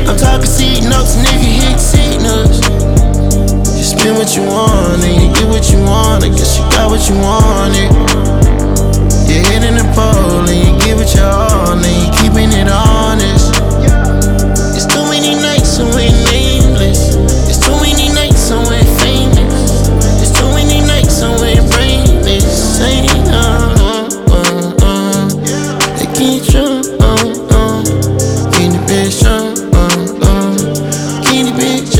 I'm talking seat notes, nigga, hit signals. You spend what you want and you get what you want. I guess you got what you wanted. You're hitting the pole and you give it your all and you keeping it honest. It's too many nights so we're nameless. It's too many nights so we're famous. It's too many nights so we're brainless. Say they keep you, keep the bitch keep the bitch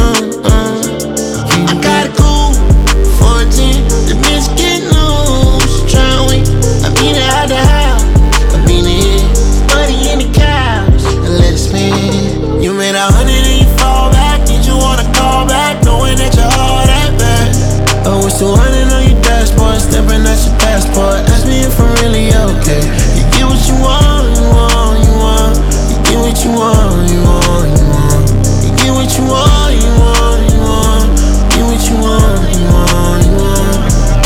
I got a cool 14, the bitch get loose, tryna win. I beat it out the house, I beat it, buddy in the couch, and let it spin. You made 100 and you fall back, did you wanna call back, knowing that you're all that bad? Oh, it's 200 on your dashboard, stepping at your passport, ask me if I'm really okay. You get what you want, you want, you want. You get what you want, you want, you want. You get what you want, you want, you want. Get what you want, you want, you want.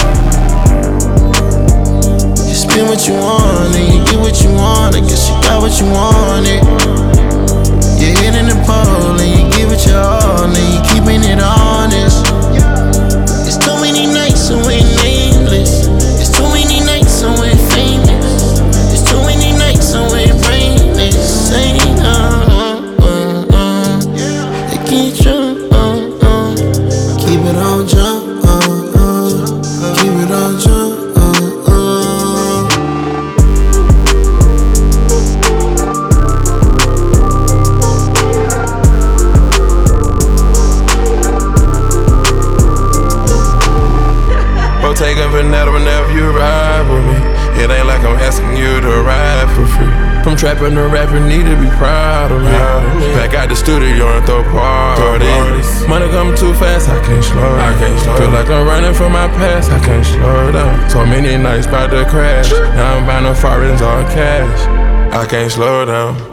You spend what you want and you get what you want. I guess you got what you wanted. You're hitting the pole and you give it your all and you keeping it honest. It's too many nights so we're nameless. It's too many nights so we're famous. It's too many nights so we're brainless. Say they keep you, keep it on jump, keep it on jump. Taking Vanetta whenever you ride with me. It ain't like I'm asking you to ride for free. From trapping to rapping, need to be proud of me. Back out the studio and throw parties. Money coming too fast, I can't slow down. Feel like I'm running from my past, I can't slow down. So many nights about to crash. Now I'm buying the foreigns all cash. I can't slow down.